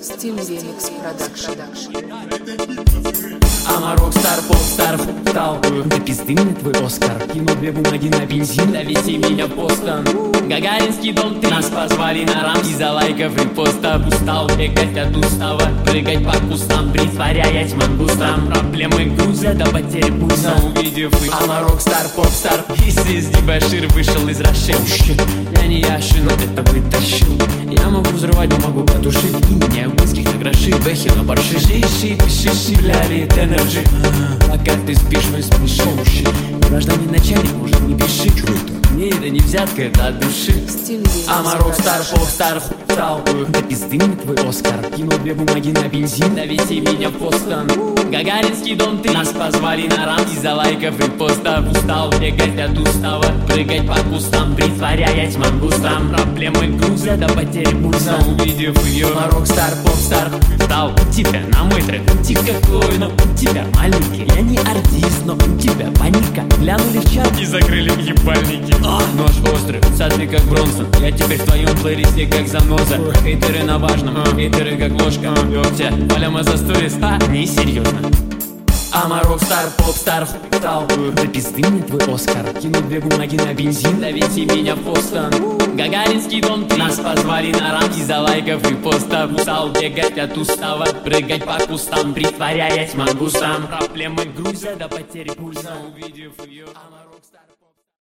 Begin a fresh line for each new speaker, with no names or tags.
Стиль Remix Production.
Ама рокстар, попстар, стал. Да пизды мне твой Оскар. Кинул две бумаги на бензин, довези меня в Бостон. Гагаринский дом 3. Нас позвали на рамки за лайков и постов. Устал бегать от устава, прыгать по кустам, притворяясь мангустом. Проблемы груза до потери пульса, увидев их. Ама рокстар, попстар, из дебошир вышел из Раши. Я не яши, но это вытащил. Я могу взрывать, но могу потушить. И не в близких на гроши, бэхи на барши. Шиши, бляли, энерджи. Пока ты спишь, мы спешим. Гражданин начальник, может, не пиши. Мне это не взятка, это от души.
Стиль Remix
Ама рокстар, попстар, стал. Да пизды мне твой Оскар. Кинул две бумаги на бензин, довези меня в Бостон. Гагаринский дом 3. Нас позвали на рамки за лайков и постов. Устал бегать от устава, прыгать по кустам, притворяясь мангустом. Проблемы груза до потери пульса, увидев ее. Ама рокстар, попстар, стал. У тебя на мой трек, тип какой, но у тебя маленький. Я не артист, но у тебя паника. Глянули в чат и закрыли ебальники. Нож острый, садный как Бронсон. Я теперь в твоем плейлисте как заноза. Хейтеры на важном, хейтеры как ложка. Ёптя, Валяма за сторис, несерьезно. Ама рокстар, попстар, стал. Да пизды мне твой Оскар. Кинул две бумаги на бензин, довези меня в Бостон. Гагаринский дом 3. Нас позвали на рамки за лайков и постов. Устал бегать от устава, прыгать по кустам, притворяясь мангустом. Проблемы груза до потери пульса, увидев ее.